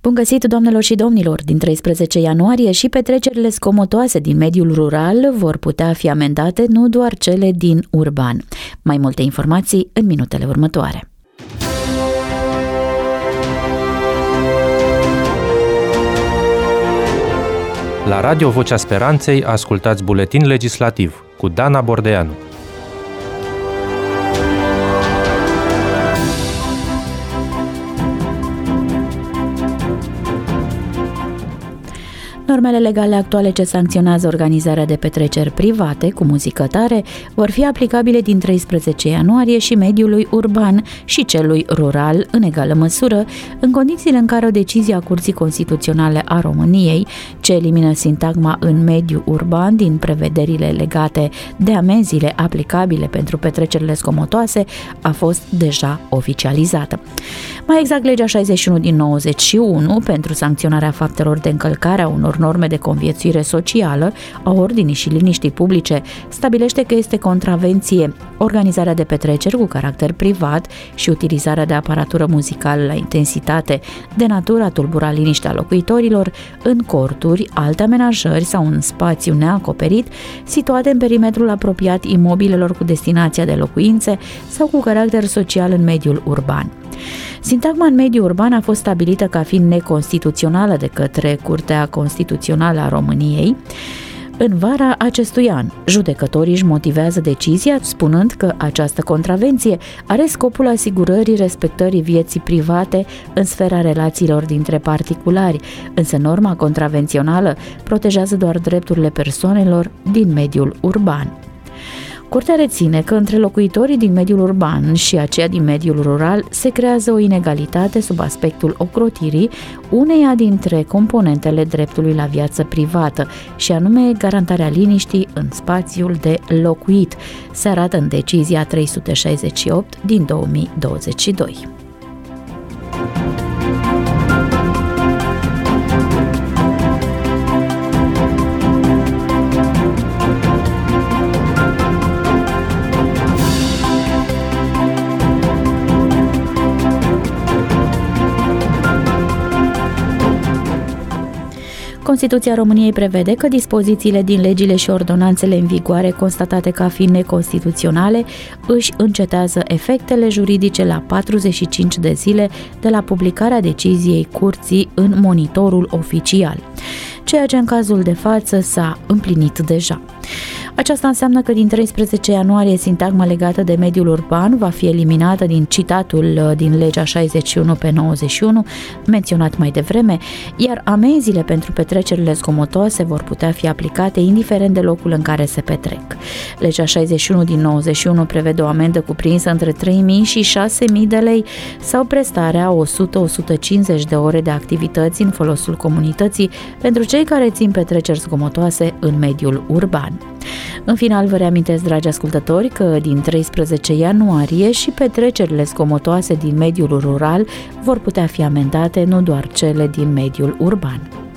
Bun găsit, doamnelor și domnilor! Din 13 ianuarie și petrecerile scomotoase din mediul rural vor putea fi amendate, nu doar cele din urban. Mai multe informații în minutele următoare. La Radio Vocea Speranței ascultați buletin legislativ cu Dana Bordeanu. Normele legale actuale ce sancționează organizarea de petreceri private cu muzică tare vor fi aplicabile din 13 ianuarie și mediului urban și celui rural în egală măsură, în condițiile în care o decizie a Curții Constituționale a României, ce elimină sintagma în mediul urban din prevederile legate de amenziile aplicabile pentru petrecerile scomotoase, a fost deja oficializată. Mai exact, legea 61 din 91 pentru sancționarea faptelor de încălcare a unor norme de conviețuire socială, a ordinii și liniștii publice, stabilește că este contravenție organizarea de petreceri cu caracter privat și utilizarea de aparatură muzicală la intensitate de natură a tulbura liniștea locuitorilor în corturi, alte amenajări sau în spațiu neacoperit, situate în perimetrul apropiat imobilelor cu destinația de locuințe sau cu caracter social în mediul urban. Sintagma în mediul urban a fost stabilită ca fiind neconstituțională de către Curtea Constituțională a României în vara acestui an. Judecătorii își motivează decizia spunând că această contravenție are scopul asigurării respectării vieții private în sfera relațiilor dintre particulari, însă norma contravențională protejează doar drepturile persoanelor din mediul urban. Curtea reține că între locuitorii din mediul urban și aceia din mediul rural se creează o inegalitate sub aspectul ocrotirii uneia dintre componentele dreptului la viață privată, și anume garantarea liniștii în spațiul de locuit, se arată în decizia 368 din 2022. Constituția României prevede că dispozițiile din legile și ordonanțele în vigoare constatate ca fiind neconstituționale își încetează efectele juridice la 45 de zile de la publicarea deciziei Curții în Monitorul Oficial, ceea ce în cazul de față s-a împlinit deja. Aceasta înseamnă că din 13 ianuarie sintagma legată de mediul urban va fi eliminată din citatul din legea 61 pe 91 menționat mai devreme, iar amenziile pentru petrecerile zgomotoase vor putea fi aplicate indiferent de locul în care se petrec. Legea 61 din 91 prevede o amendă cuprinsă între 3.000 și 6.000 de lei sau prestarea 100-150 de ore de activități în folosul comunității pentru cei care țin petreceri zgomotoase în mediul urban. În final, vă reamintesc, dragi ascultători, că din 13 ianuarie și petrecerile zgomotoase din mediul rural vor putea fi amendate, nu doar cele din mediul urban.